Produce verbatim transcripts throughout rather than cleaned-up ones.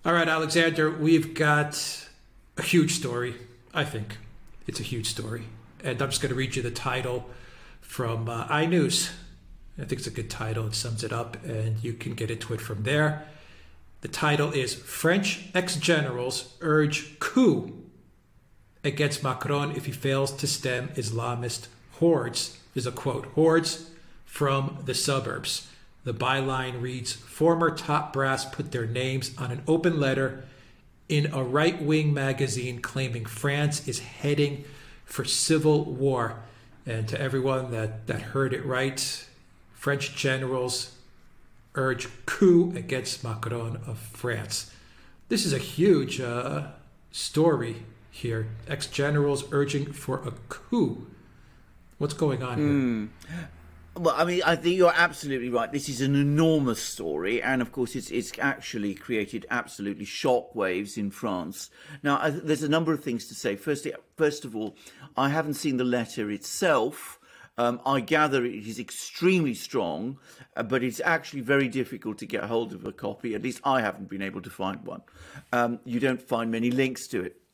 All right, Alexander, we've got a huge story. I think it's a huge story. And I'm just going to read you the title from uh, iNews. I think it's a good title. It sums it up, and you can get into it from there. The title is French ex-generals urge coup against Macron if he fails to stem Islamist hordes. There's a quote, hordes from the suburbs. The byline reads, former top brass put their names on an open letter in a right-wing magazine claiming France is heading for civil war. And to everyone that, that heard it right, French generals urge coup against Macron of France. This is a huge uh, story here. Ex-generals urging for a coup. What's going on here? Mm. Well, I mean, I think you're absolutely right. This is an enormous story, and of course, it's it's actually created absolutely shockwaves in France. Now, I, there's a number of things to say. Firstly, first of all, I haven't seen the letter itself. Um, I gather it is extremely strong, uh, but it's actually very difficult to get hold of a copy. At least I haven't been able to find one. Um, you don't find many links to it.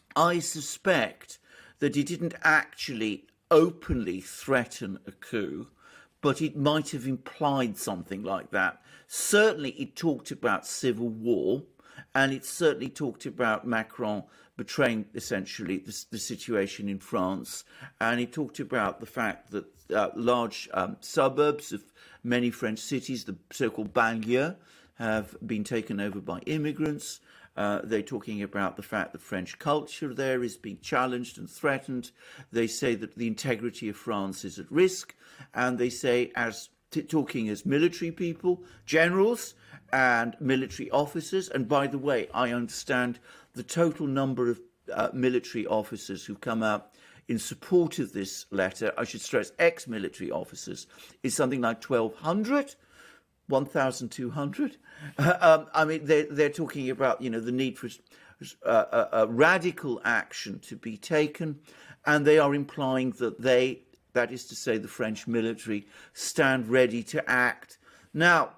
I suspect that he didn't actually openly threaten a coup, but it might have implied something like that. Certainly it talked about civil war, and it certainly talked about Macron betraying essentially the, the situation in France, and it talked about the fact that uh, large um, suburbs of many French cities, the so-called banlieue, have been taken over by immigrants. Uh, they're talking about the fact that French culture there is being challenged and threatened. They say that the integrity of France is at risk. And they say, as t- talking as military people, generals and military officers. And by the way, I understand the total number of uh, military officers who've come out in support of this letter, I should stress ex-military officers, is something like twelve hundred. one thousand two hundred. Uh, um, I mean, they're, they're talking about, you know, the need for uh, a, a radical action to be taken, and they are implying that they, that is to say the French military, stand ready to act. Now,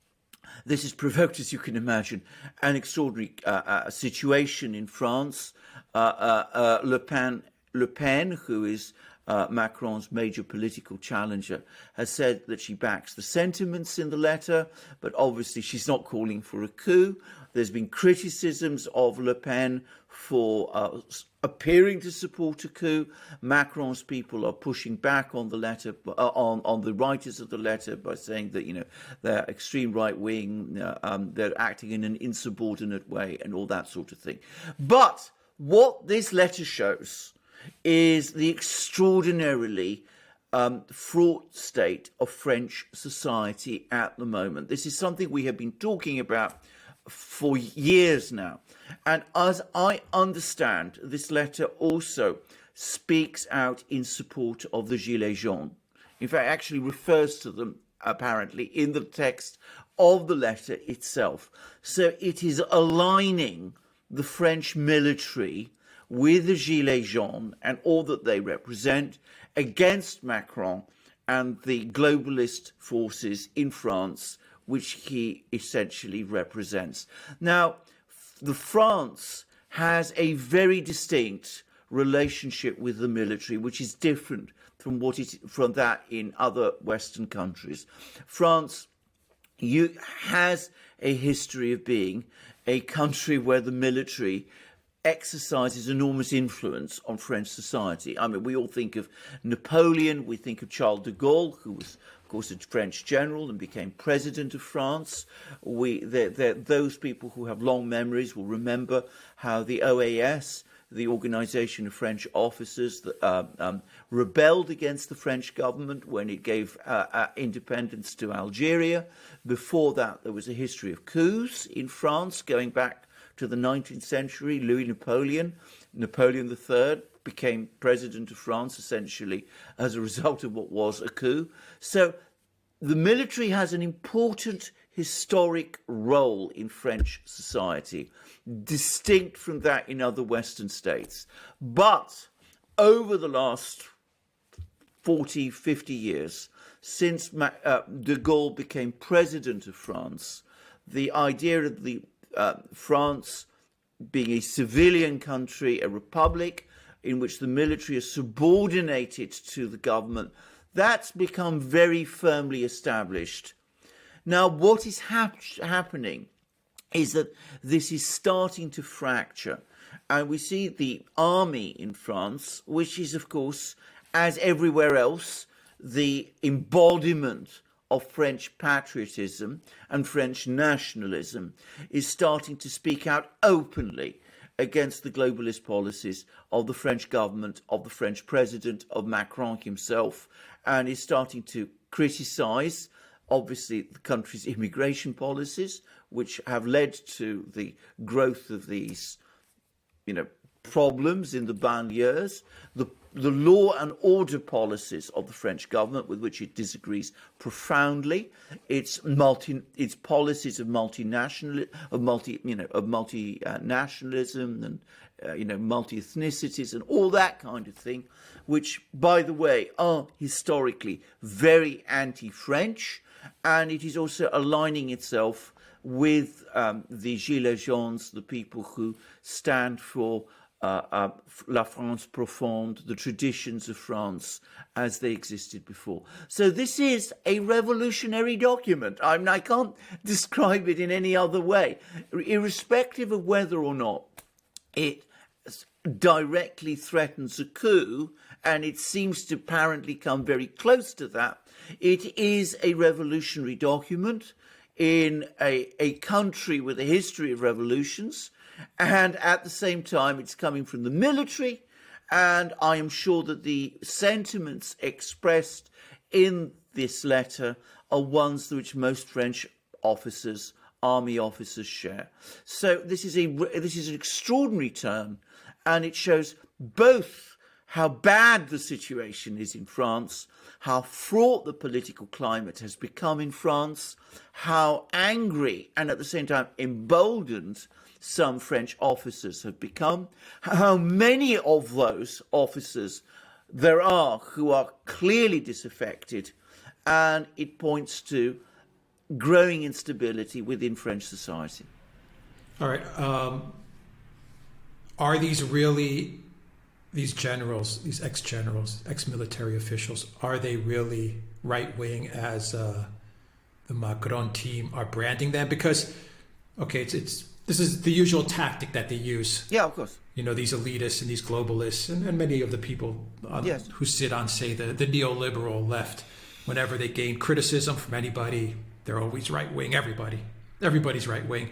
this has provoked, as you can imagine, an extraordinary uh, uh, situation in France. Uh, uh, uh, Le Pen, Le Pen, who is Uh, Macron's major political challenger, has said that she backs the sentiments in the letter, but obviously she's not calling for a coup. There's been criticisms of Le Pen for uh, appearing to support a coup. Macron's people are pushing back on the letter, uh, on, on the writers of the letter by saying that, you know, they're extreme right-wing, uh, um, they're acting in an insubordinate way and all that sort of thing. But what this letter shows is the extraordinarily um, fraught state of French society at the moment. This is something we have been talking about for years now. And as I understand, this letter also speaks out in support of the Gilets jaunes. In fact, actually refers to them, apparently, in the text of the letter itself. So it is aligning the French military with the Gilets jaunes and all that they represent against Macron and the globalist forces in France, which he essentially represents. Now, the France has a very distinct relationship with the military, which is different from what it, from that in other Western countries. France you, has a history of being a country where the military exercises enormous influence on French society. I mean, we all think of Napoleon, we think of Charles de Gaulle, who was, of course, a French general and became president of France. We, they're, they're, those people who have long memories will remember how the O A S, the Organisation of French Officers, uh, um, rebelled against the French government when it gave uh, uh, independence to Algeria. Before that, there was a history of coups in France going back to the nineteenth century. Louis Napoleon, Napoleon the Third, became president of France essentially as a result of what was a coup. So the military has an important historic role in French society, distinct from that in other Western states. But over the last forty, fifty years, since uh, de Gaulle became president of France, the idea of the uh, France being a civilian country, a republic in which the military is subordinated to the government, that's become very firmly established. Now, what is hap- happening is that this is starting to fracture. And we see the army in France, which is, of course, as everywhere else, the embodiment of French patriotism and French nationalism, is starting to speak out openly against the globalist policies of the French government, of the French president, of Macron himself, and is starting to criticise, obviously, the country's immigration policies, which have led to the growth of these, you know, problems in the banlieues, the the law and order policies of the French government, with which it disagrees profoundly, its multi its policies of multinational of multi you know of multinationalism and uh, you know multi ethnicities and all that kind of thing, which, by the way, are historically very anti-French, and it is also aligning itself with um, the Gilets jaunes, the people who stand for Uh, uh, La France profonde, the traditions of France as they existed before. So this is a revolutionary document. I mean, I can't describe it in any other way. Irrespective of whether or not it directly threatens a coup, and it seems to apparently come very close to that, it is a revolutionary document in a, a country with a history of revolutions. And at the same time, it's coming from the military. And I am sure that the sentiments expressed in this letter are ones which most French officers, army officers, share. So this is a this is an extraordinary turn, and it shows both how bad the situation is in France, how fraught the political climate has become in France, how angry and at the same time emboldened some French officers have become, how many of those officers there are who are clearly disaffected, and it points to growing instability within French society. All right. Um, are these really, these generals, these ex-generals, ex-military officials, are they really right-wing as uh, the Macron team are branding them? Because, okay, it's it's this is the usual tactic that they use. Yeah, of course. You know, these elitists and these globalists and, and many of the people on, yes. who sit on, say, the, the neoliberal left, whenever they gain criticism from anybody, they're always right-wing. Everybody. Everybody's right-wing.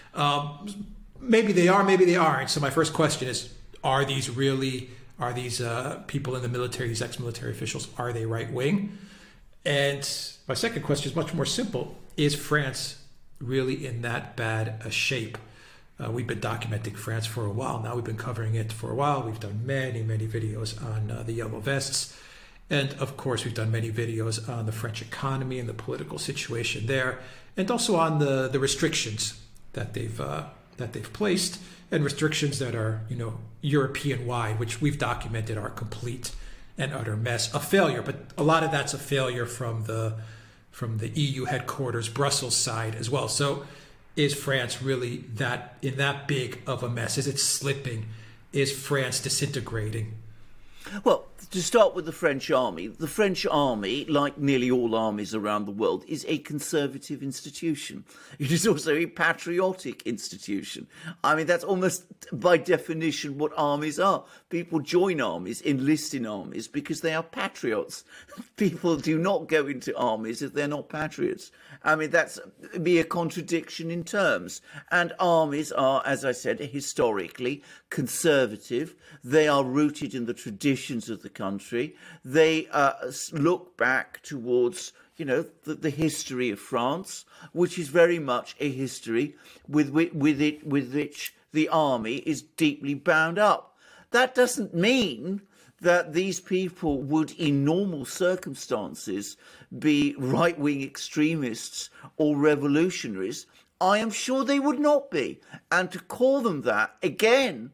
Um, maybe they are, maybe they aren't. So my first question is, are these really, are these uh, people in the military, these ex-military officials, are they right-wing? And my second question is much more simple. Is France really in that bad a shape? Uh, we've been documenting France for a while now. We've been covering it for a while. We've done many, many videos on uh, the yellow vests. And of course, we've done many videos on the French economy and the political situation there, and also on the, the restrictions that they've uh, that they've placed, and restrictions that are, you know, European-wide, which we've documented are complete and utter mess, a failure. But a lot of that's a failure from the from the E U headquarters, Brussels side as well. So is France really that in that big of a mess? Is it slipping? Is France disintegrating? Well, to start with the French army, the French army, like nearly all armies around the world, is a conservative institution. It is also a patriotic institution. I mean, that's almost by definition what armies are. People join armies, enlist in armies, because they are patriots. People do not go into armies if they're not patriots. I mean, that's be a contradiction in terms. And armies are, as I said, historically conservative. They are rooted in the traditions of the country. They uh, look back towards, you know, the, the history of France, which is very much a history with, with, with it with which the army is deeply bound up. That doesn't mean that these people would, in normal circumstances, be right-wing extremists or revolutionaries. I am sure they would not be. And to call them that, again,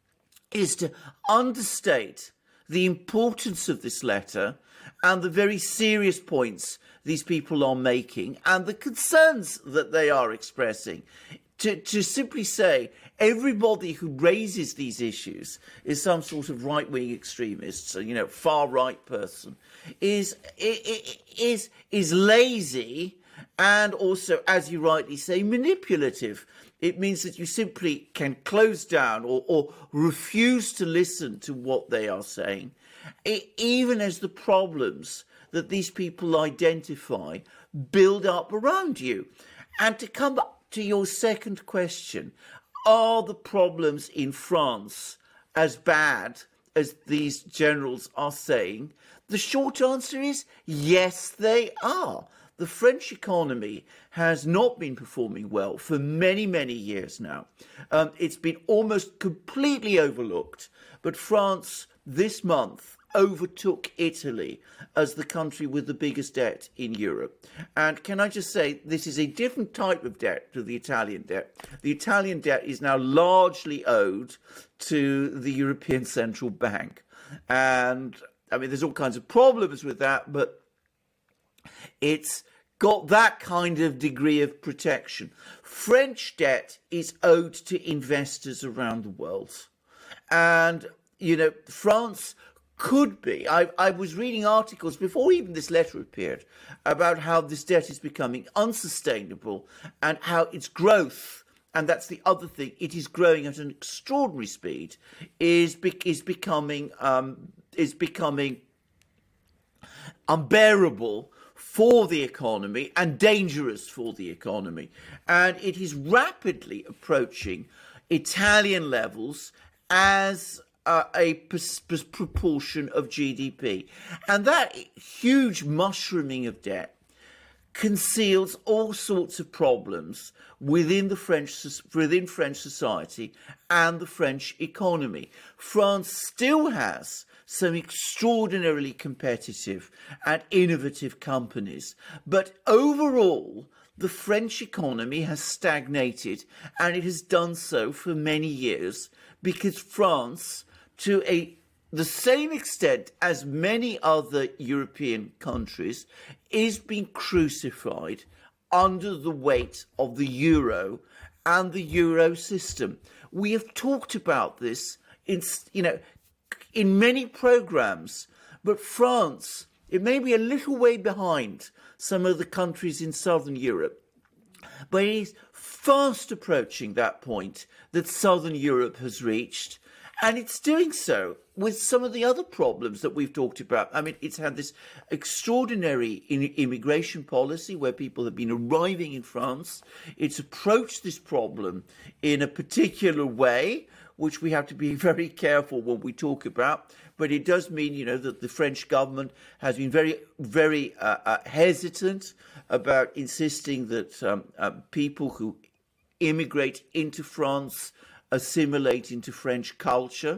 is to understate the importance of this letter and the very serious points these people are making and the concerns that they are expressing. to, to simply say everybody who raises these issues is some sort of right-wing extremist, so, you know, far-right person, is is is lazy and also, as you rightly say, manipulative. It means that you simply can close down or, or refuse to listen to what they are saying, it, even as the problems that these people identify build up around you. And to come back to your second question, are the problems in France as bad as these generals are saying? The short answer is yes, they are. The French economy has not been performing well for many, many years now. Um, it's been almost completely overlooked. But France this month overtook Italy as the country with the biggest debt in Europe. And can I just say, this is a different type of debt to the Italian debt. The Italian debt is now largely owed to the European Central Bank. And I mean, there's all kinds of problems with that, but it's got that kind of degree of protection. French debt is owed to investors around the world. And, you know, France could be. I, I was reading articles before even this letter appeared about how this debt is becoming unsustainable and how its growth, and that's the other thing, it is growing at an extraordinary speed, is, be, is becoming um, is becoming unbearable for the economy and dangerous for the economy. And it is rapidly approaching Italian levels as uh, a p- p- proportion of G D P. And that huge mushrooming of debt conceals all sorts of problems within the French within French society and the French economy. France still has some extraordinarily competitive and innovative companies, but overall the French economy has stagnated, and it has done so for many years because France, to a the same extent as many other European countries, is being crucified under the weight of the euro and the euro system. We have talked about this in, you know, in many programs, but France, it may be a little way behind some of the countries in Southern Europe, but it is fast approaching that point that Southern Europe has reached. And it's doing so with some of the other problems that we've talked about. I mean, it's had this extraordinary immigration policy where people have been arriving in France. It's approached this problem in a particular way, which we have to be very careful when we talk about. But it does mean, you know, that the French government has been very, very uh, uh, hesitant about insisting that um, uh, people who immigrate into France assimilate into French culture.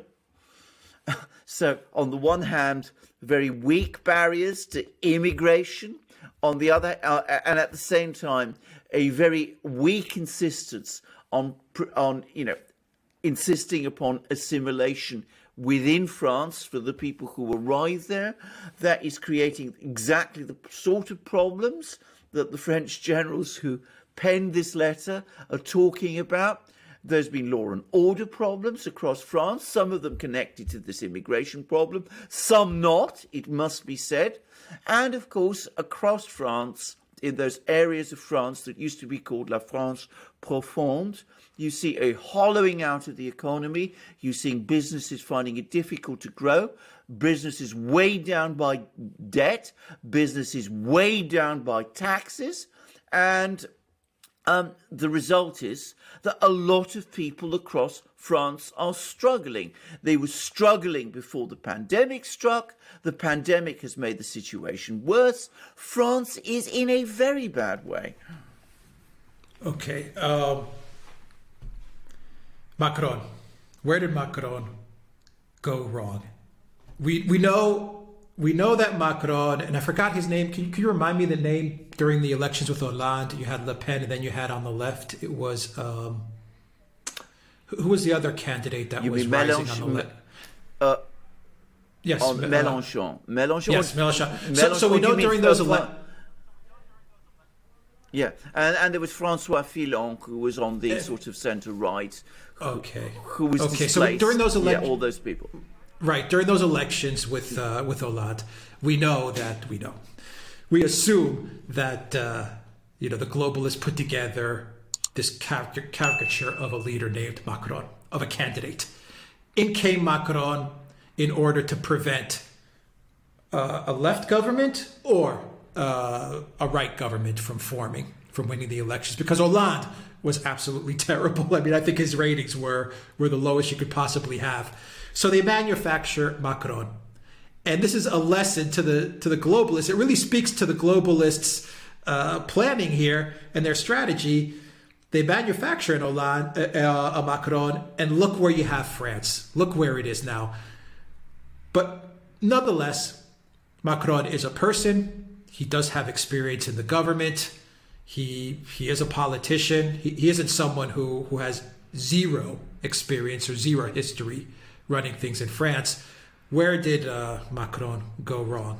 So on the one hand, very weak barriers to immigration. On the other, uh, and at the same time, a very weak insistence on, on, you know, insisting upon assimilation within France for the people who arrive there. That is creating exactly the sort of problems that the French generals who penned this letter are talking about. There's been law and order problems across France, some of them connected to this immigration problem, some not, it must be said. And of course, across France, in those areas of France that used to be called La France Profonde, you see a hollowing out of the economy. You're seeing businesses finding it difficult to grow, businesses weighed down by debt, businesses weighed down by taxes, and Um, the result is that a lot of people across France are struggling. They were struggling before the pandemic struck. The pandemic has made the situation worse. France is in a very bad way. Okay. Um, Macron. Where did Macron go wrong? We we know... We know that Macron, and I forgot his name. Can you, can you remind me the name during the elections with Hollande? You had Le Pen, and then you had on the left, it was, um, who was the other candidate that you was mean rising Mélenchon, on the left? Uh, yes. On uh, Mélenchon. Mélenchon. Yes, Mélenchon. Mélenchon. So, so we know during those elections. Yeah, and, and there was Francois Fillon, who was on the sort of centre-right. Who, Okay. Who was okay. displaced. So during those elections, yeah, all those people. Right, during those elections with uh, with Hollande, we know that we know, we assume that uh, you know the globalists put together this caricature of a leader named Macron, of a candidate. In came Macron in order to prevent uh, a left government or uh, a right government from forming, from winning the elections, because Hollande was absolutely terrible. I mean, I think his ratings were were the lowest you could possibly have. So they manufacture Macron. And this is a lesson to the to the globalists. It really speaks to the globalists' uh, planning here and their strategy. They manufacture an Hollande, uh, a Macron, and look where you have France. Look where it is now. But nonetheless, Macron is a person. He does have experience in the government. He he is a politician. He, he isn't someone who, who has zero experience or zero history running things in France. Where did uh, Macron go wrong?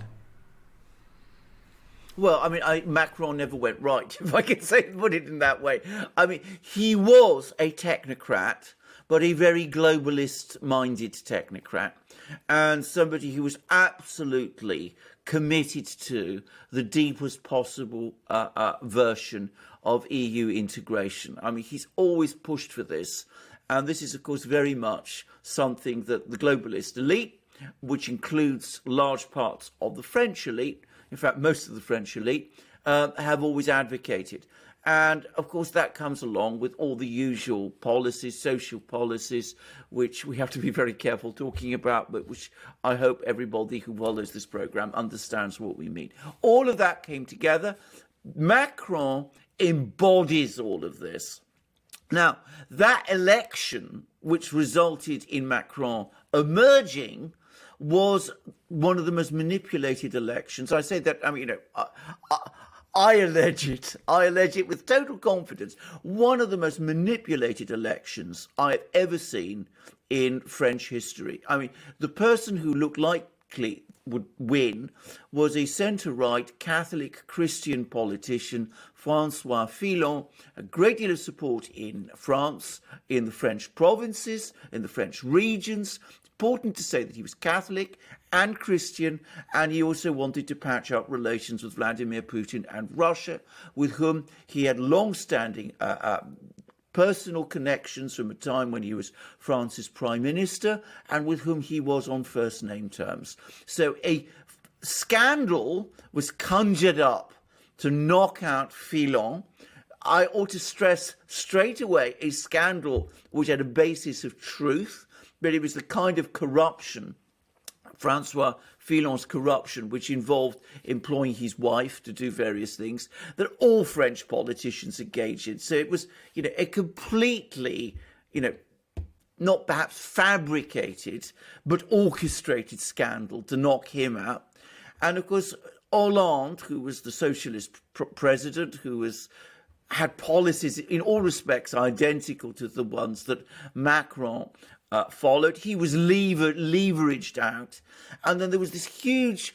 Well, I mean, I, Macron never went right, if I can say put it in that way. I mean, he was a technocrat, but a very globalist-minded technocrat, and somebody who was absolutely committed to the deepest possible uh, uh, version of E U integration. I mean, he's always pushed for this, and this is, of course, very much something that the globalist elite, which includes large parts of the French elite, in fact, most of the French elite, uh, have always advocated. And, of course, that comes along with all the usual policies, social policies, which we have to be very careful talking about, but which I hope everybody who follows this programme understands what we mean. All of that came together. Macron embodies all of this. Now, that election, which resulted in Macron emerging, was one of the most manipulated elections. I say that, I mean, you know, I, I, I allege it. I allege it with total confidence. One of the most manipulated elections I've ever seen in French history. I mean, the person who looked likely would win was a centre-right Catholic Christian politician, Francois Fillon, a great deal of support in France, in the French provinces, in the French regions. Important to say that he was Catholic and Christian, and he also wanted to patch up relations with Vladimir Putin and Russia, with whom he had long-standing uh, uh, personal connections from a time when he was France's prime minister, and with whom he was on first-name terms. So a scandal was conjured up to knock out Fillon. I ought to stress straight away a scandal which had a basis of truth, but it was the kind of corruption, Francois Fillon's corruption, which involved employing his wife to do various things, that all French politicians engaged in. So it was, you know, a completely, you know, not perhaps fabricated, but orchestrated scandal to knock him out. And of course, Hollande, who was the socialist pr- president, who was had policies in all respects identical to the ones that Macron Uh, followed. He was lever- leveraged out. And then there was this huge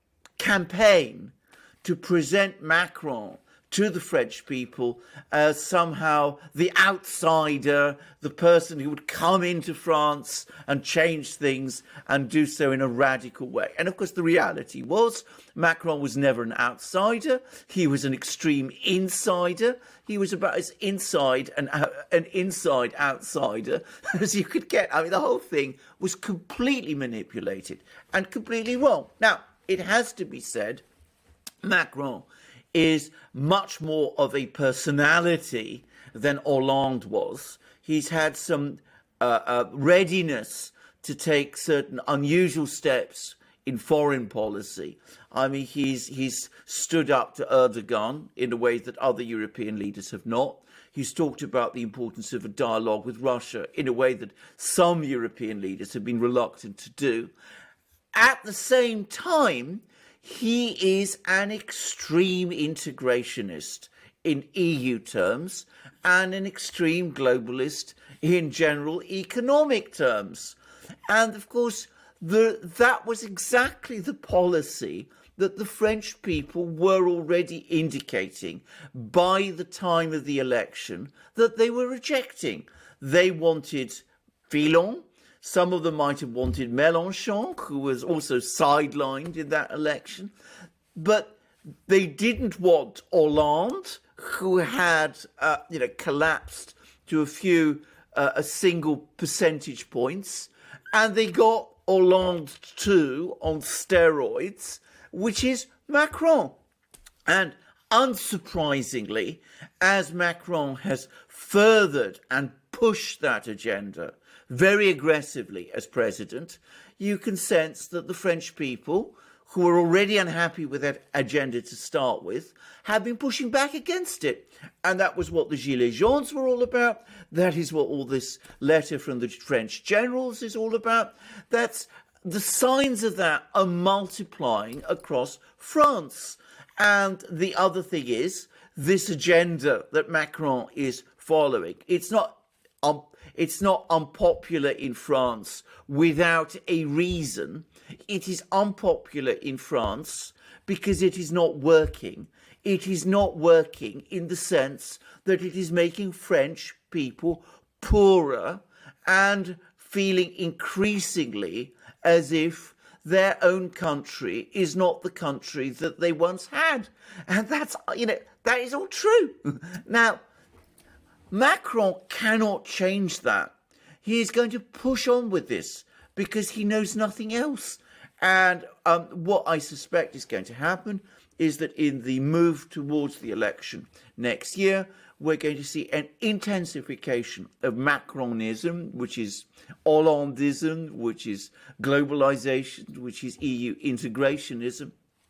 campaign to present Macron to the French people as somehow the outsider, the person who would come into France and change things and do so in a radical way. And of course, the reality was Macron was never an outsider. He was an extreme insider. He was about as inside and uh, an inside outsider as you could get. I mean, the whole thing was completely manipulated and completely wrong. Now, it has to be said, Macron is much more of a personality than Hollande was. He's had some uh, uh, readiness to take certain unusual steps in foreign policy. I mean, he's he's stood up to Erdogan in a way that other European leaders have not. He's talked about the importance of a dialogue with Russia in a way that some European leaders have been reluctant to do. At the same time, he is an extreme integrationist in E U terms and an extreme globalist in general economic terms. And of course, the, that was exactly the policy that the French people were already indicating by the time of the election that they were rejecting. They wanted Fillon. Some of them might have wanted Mélenchon, who was also sidelined in that election. But they didn't want Hollande, who had uh, you know, collapsed to a few, uh, a single percentage points. And they got Hollande too on steroids, which is Macron. And unsurprisingly, as Macron has furthered and pushed that agenda very aggressively as president, you can sense that the French people, who were already unhappy with that agenda to start with, have been pushing back against it. And that was what the Gilets jaunes were all about. That is what all this letter from the French generals is all about. That's the signs of that are multiplying across France. And the other thing is this agenda that Macron is following. It's not um, it's not unpopular in France without a reason. It is unpopular in France because it is not working. It is not working in the sense that it is making French people poorer and feeling increasingly as if their own country is not the country that they once had. And that's, you know, that is all true. Now, Macron cannot change that. He is going to push on with this because he knows nothing else. And um, what I suspect is going to happen is that in the move towards the election next year, we're going to see an intensification of Macronism, which is Hollandism, which is globalization, which is E U integrationism,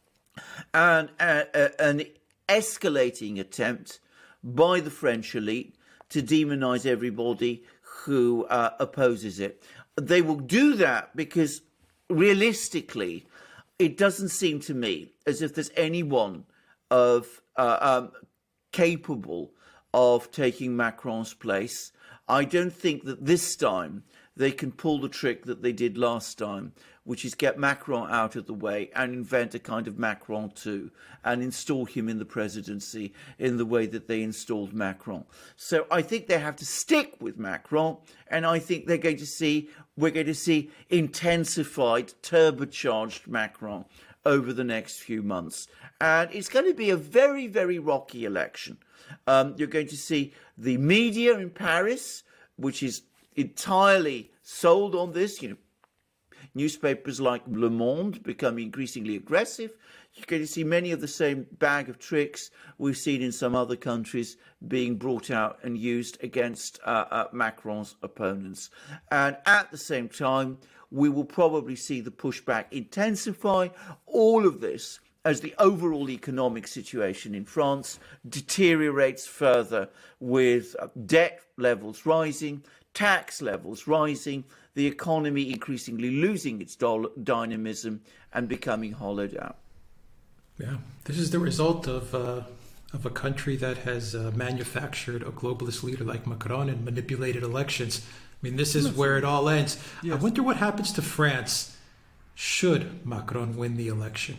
and uh, uh, an escalating attempt by the French elite to demonize everybody who uh, opposes it. They will do that because realistically, it doesn't seem to me as if there's anyone of uh, um, capable of taking Macron's place. I don't think that this time they can pull the trick that they did last time, which is get Macron out of the way and invent a kind of Macron two and install him in the presidency in the way that they installed Macron. So I think they have to stick with Macron, and I think they're going to see, we're going to see intensified, turbocharged Macron over the next few months. And it's going to be a very, very rocky election. Um, you're going to see the media in Paris, which is entirely sold on this, you know, newspapers like Le Monde become increasingly aggressive. You're going to see many of the same bag of tricks we've seen in some other countries being brought out and used against uh, uh, Macron's opponents. And at the same time, we will probably see the pushback intensify. All of this as the overall economic situation in France deteriorates further, with debt levels rising, tax levels rising, the economy increasingly losing its dynamism and becoming hollowed out. Yeah, this is the result of uh, of a country that has uh, manufactured a globalist leader like Macron and manipulated elections. I mean, this is where it all ends. Yes. I wonder what happens to France should Macron win the election.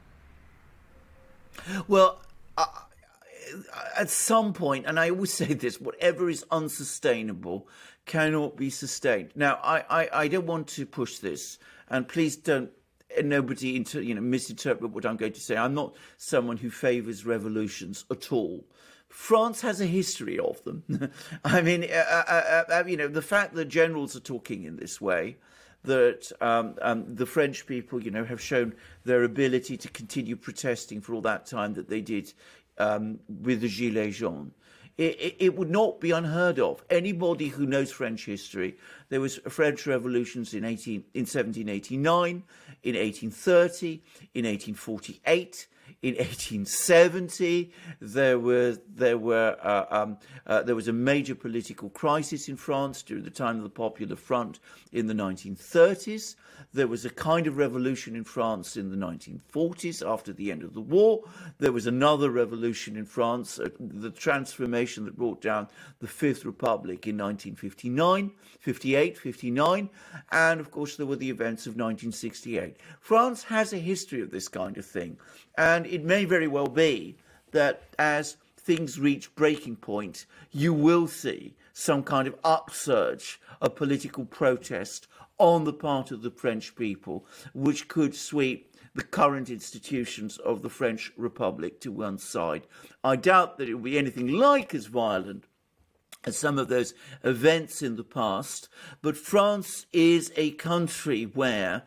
Well, uh, at some point, and I always say this, whatever is unsustainable cannot be sustained. Now, I, I, I don't want to push this, and please don't, nobody inter, you know, misinterpret what I'm going to say. I'm not someone who favours revolutions at all. France has a history of them. I mean, uh, uh, uh, you know, the fact that generals are talking in this way, that um, um, the French people, you know, have shown their ability to continue protesting for all that time that they did um, with the Gilets jaunes. It, it, it would not be unheard of. Anybody who knows French history, there was French revolutions in eighteen in seventeen eighty-nine, in eighteen thirty, in eighteen forty-eight, in eighteen seventy, there were there were uh, um, uh, there was a major political crisis in France during the time of the Popular Front in the nineteen thirties. There was a kind of revolution in France in the nineteen forties after the end of the war. There was another revolution in France, uh, the transformation that brought down the Fifth Republic in nineteen fifty-nine, fifty-eight, fifty-nine, and of course there were the events of nineteen sixty-eight. France has a history of this kind of thing, and it may very well be that as things reach breaking point, you will see some kind of upsurge of political protest on the part of the French people, which could sweep the current institutions of the French Republic to one side. I doubt that it will be anything like as violent as some of those events in the past, but France is a country where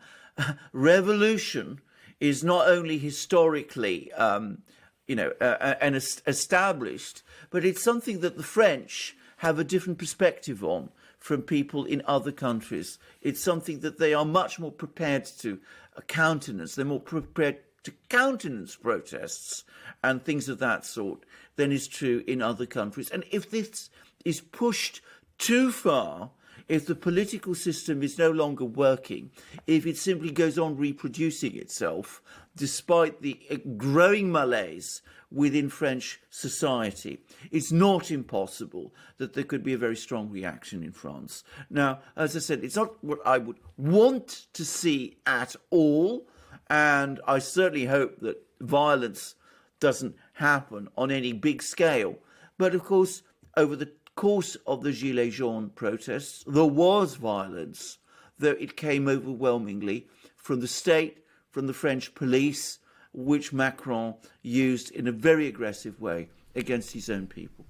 revolution is not only historically um, you know, uh, and established, but it's something that the French have a different perspective on from people in other countries. It's something that they are much more prepared to countenance. They're more prepared to countenance protests and things of that sort than is true in other countries. And if this is pushed too far, if the political system is no longer working, if it simply goes on reproducing itself, despite the growing malaise within French society, it's not impossible that there could be a very strong reaction in France. Now, as I said, it's not what I would want to see at all, and I certainly hope that violence doesn't happen on any big scale. But of course, over the course of the Gilets jaunes protests, there was violence, though it came overwhelmingly from the state, from the French police, which Macron used in a very aggressive way against his own people.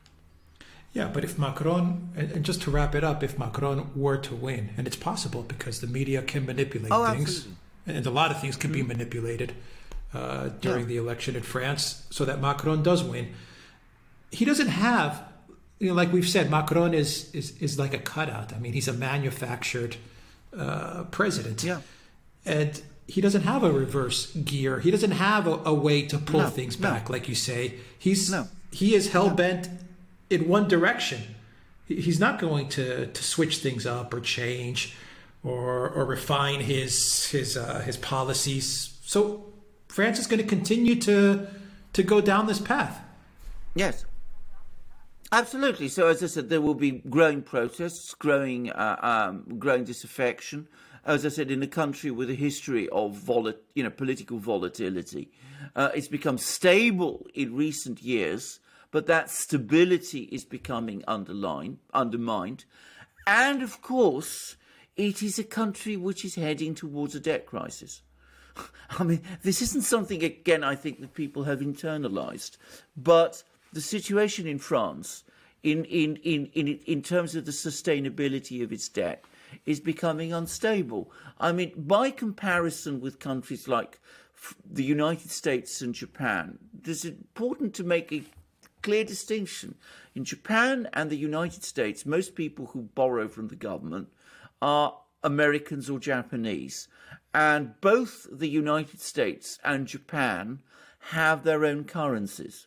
Yeah, but if Macron, and just to wrap it up, if Macron were to win, and it's possible because the media can manipulate oh, things, absolutely. and a lot of things can mm-hmm. be manipulated uh, during yeah. the election in France, so that Macron does win. He doesn't have, you know, like we've said, Macron is is, is like a cutout. I mean, he's a manufactured uh, president. Yeah. And he doesn't have a reverse gear. He doesn't have a, a way to pull no, things no. back, like you say. He's no. he is hell no. bent in one direction. He's not going to, to switch things up or change or or refine his his uh, his policies. So France is going to continue to to go down this path. Yes. Absolutely. So, as I said, there will be growing protests, growing, uh, um, growing disaffection. As I said, in a country with a history of vol- you know, political volatility, uh, it's become stable in recent years, but that stability is becoming underlined, undermined. And of course, it is a country which is heading towards a debt crisis. I mean, this isn't something, again, I think that people have internalized, but the situation in France, in, in, in, in, in terms of the sustainability of its debt, is becoming unstable. I mean, by comparison with countries like the United States and Japan, it's important to make a clear distinction. In Japan and the United States, most people who borrow from the government are Americans or Japanese. And both the United States and Japan have their own currencies.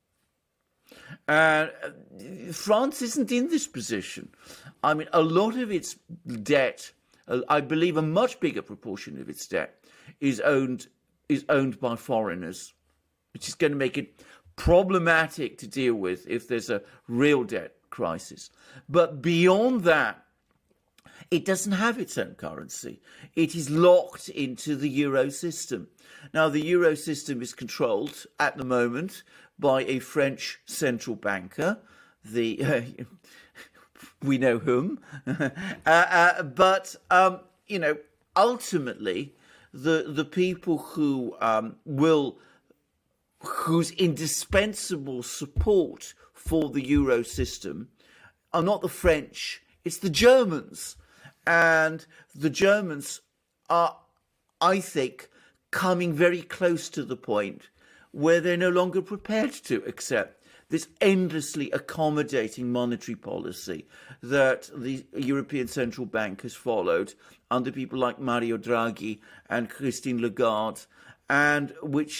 Uh, France isn't in this position. I mean, a lot of its debt, uh, I believe a much bigger proportion of its debt, is owned is owned by foreigners, which is going to make it problematic to deal with if there's a real debt crisis. But beyond that, it doesn't have its own currency. It is locked into the euro system. Now, the euro system is controlled at the moment by a French central banker, the uh, we know whom, uh, uh, but um, you know, ultimately, the the people who um, will, whose indispensable support for the euro system are not the French, it's the Germans, and the Germans are, I think, coming very close to the point where they're no longer prepared to accept this endlessly accommodating monetary policy that the European Central Bank has followed under people like Mario Draghi and Christine Lagarde, and which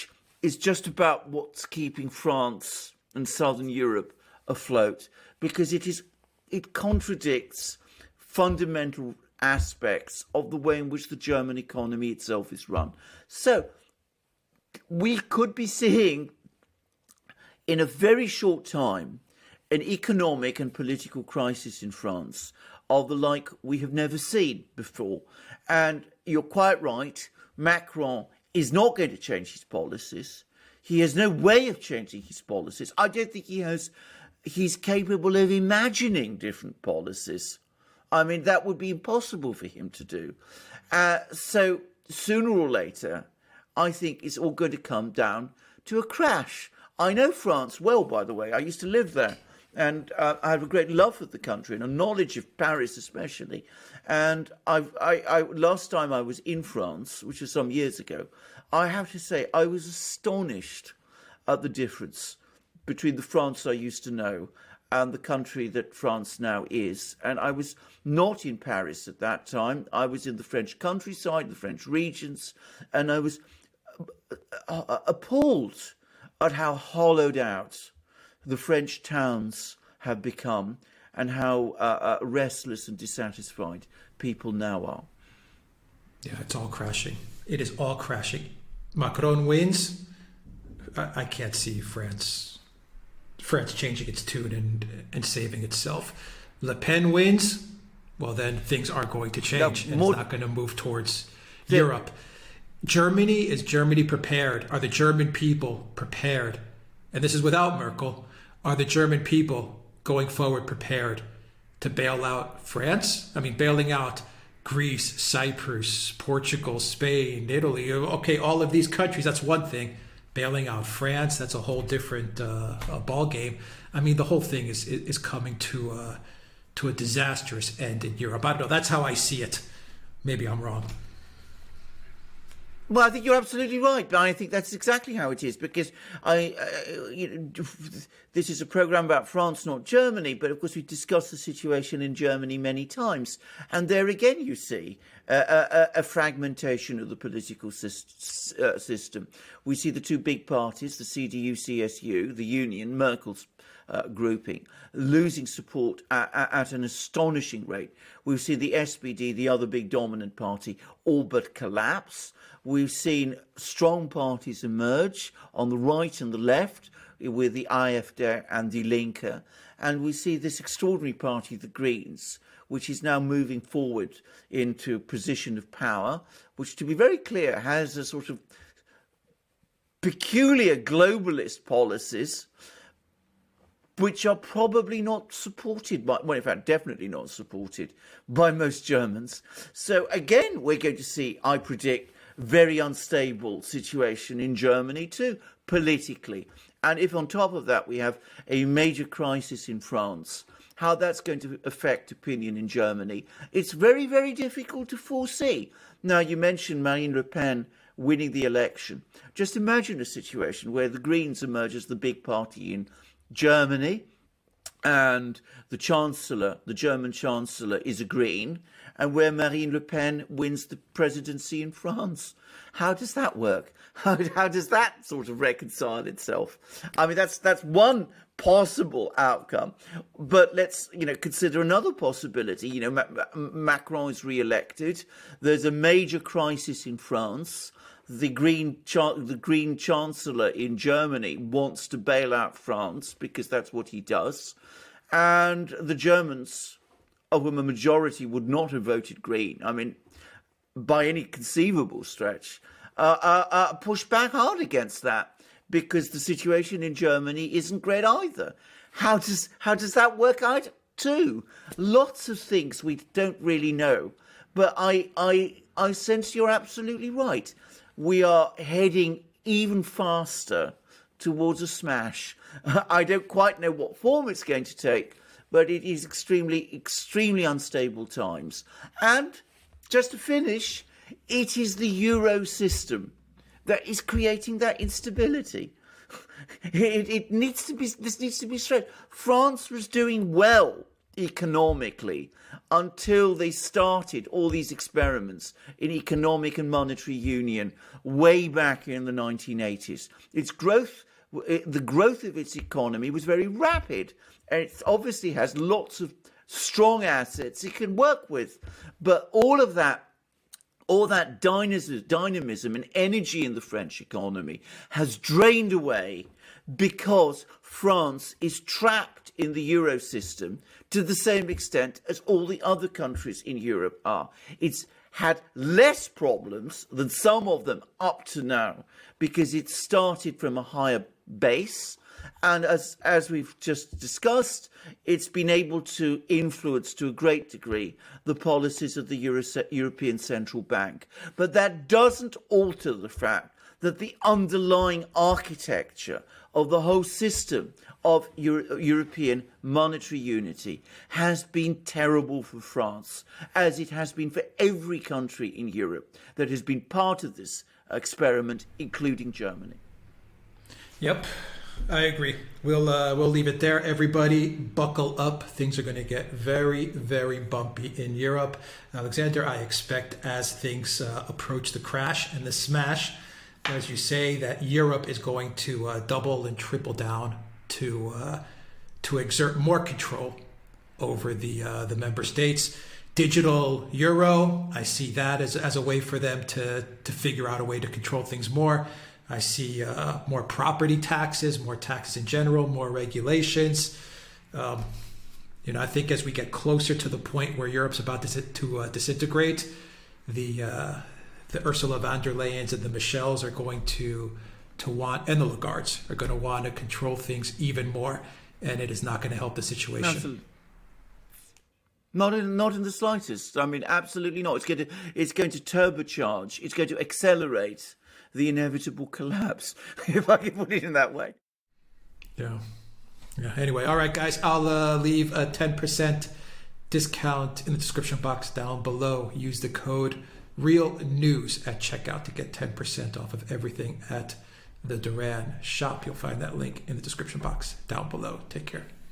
is just about what's keeping France and Southern Europe afloat, because it is it contradicts fundamental aspects of the way in which the German economy itself is run. So we could be seeing in a very short time an economic and political crisis in France of the like we have never seen before. And you're quite right, Macron is not going to change his policies. He has no way of changing his policies. I don't think he has, he's capable of imagining different policies. I mean, that would be impossible for him to do. Uh, so sooner or later, I think it's all going to come down to a crash. I know France well, by the way. I used to live there. And uh, I have a great love for the country and a knowledge of Paris especially. And I've, I, I, last time I was in France, which was some years ago, I have to say I was astonished at the difference between the France I used to know and the country that France now is. And I was not in Paris at that time. I was in the French countryside, the French regions, and I was appalled at how hollowed out the French towns have become and how uh, uh, restless and dissatisfied people now are. Yeah, it's all crashing. It is all crashing. Macron wins. I, I can't see France France changing its tune and, and saving itself. Le Pen wins. Well, then things are going to change. Now, more, and it's not going to move towards the, Europe. Germany, is Germany prepared? Are the German people prepared? And this is without Merkel. Are the German people going forward prepared to bail out France? I mean, bailing out Greece, Cyprus, Portugal, Spain, Italy. Okay, all of these countries, that's one thing. Bailing out France, that's a whole different uh, ball game. I mean, the whole thing is is coming to uh, to a disastrous end in Europe. I don't know. That's how I see it. Maybe I'm wrong. Well, I think you're absolutely right, but I think that's exactly how it is, because I, uh, you know, this is a programme about France, not Germany, but of course we've discussed the situation in Germany many times. And there again, you see uh, a, a fragmentation of the political syst- uh, system. We see the two big parties, the C D U C S U, the Union, Merkel's Uh, grouping, losing support at, at an astonishing rate. We've seen the S P D, the other big dominant party, all but collapse. We've seen strong parties emerge on the right and the left with the AfD and Die Linke. And we see this extraordinary party, the Greens, which is now moving forward into a position of power, which, to be very clear, has a sort of peculiar globalist policies which are probably not supported by, well, in fact, definitely not supported by most Germans. So again, we're going to see, I predict, very unstable situation in Germany too, politically. And if on top of that we have a major crisis in France, how that's going to affect opinion in Germany, it's very, very difficult to foresee. Now, you mentioned Marine Le Pen winning the election. Just imagine a situation where the Greens emerge as the big party in Germany, and the Chancellor, the German Chancellor, is a Green, and where Marine Le Pen wins the presidency in France. How does that work? How, how does that sort of reconcile itself? I mean, that's that's one possible outcome. But let's, you know, consider another possibility. You know, Ma- Macron is re-elected. There's a major crisis in France. The Green, cha- the Green Chancellor in Germany wants to bail out France because that's what he does. And the Germans, of whom a majority would not have voted Green, I mean, by any conceivable stretch, uh, uh, uh, push back hard against that because the situation in Germany isn't great either. How does, how does that work out too? Lots of things we don't really know. But I, I, I sense you're absolutely right. We are heading even faster towards a smash. I don't quite know what form it's going to take, but it is extremely, extremely unstable times. And just to finish, it is the Euro system that is creating that instability. It, it needs to be, this needs to be straight. France was doing well economically until they started all these experiments in economic and monetary union way back in the nineteen eighties. Its growth, the growth of its economy was very rapid, and it obviously has lots of strong assets it can work with. But all of that, all that dynamism, dynamism and energy in the French economy has drained away because France is trapped in the Euro system to the same extent as all the other countries in Europe are. It's had less problems than some of them up to now because it started from a higher base. And as as we've just discussed, it's been able to influence to a great degree the policies of the Euro- European Central Bank. But that doesn't alter the fact that the underlying architecture of the whole system of Euro- European monetary unity has been terrible for France, as it has been for every country in Europe that has been part of this experiment, including Germany. Yep. I agree. We'll uh, we'll leave it there. Everybody, buckle up. Things are going to get very, very bumpy in Europe. Alexander, I expect as things uh, approach the crash and the smash, as you say, that Europe is going to uh, double and triple down to uh, to exert more control over the uh, the member states. Digital euro, I see that as as a way for them to to figure out a way to control things more. I see uh, more property taxes, more taxes in general, more regulations. Um, you know, I think as we get closer to the point where Europe's about to, to uh, disintegrate, the uh, the Ursula von der Leyens and the Michels are going to to want, and the Lagardes are going to want to control things even more, and it is not going to help the situation. Absolutely. Not in, not in the slightest. I mean, absolutely not. It's going to it's going to turbocharge. It's going to accelerate the inevitable collapse, if I can put it in that way. Yeah. Yeah. Anyway, all right, guys, I'll uh, leave a ten percent discount in the description box down below. Use the code REALNEWS at checkout to get ten percent off of everything at the Duran shop. You'll find that link in the description box down below. Take care.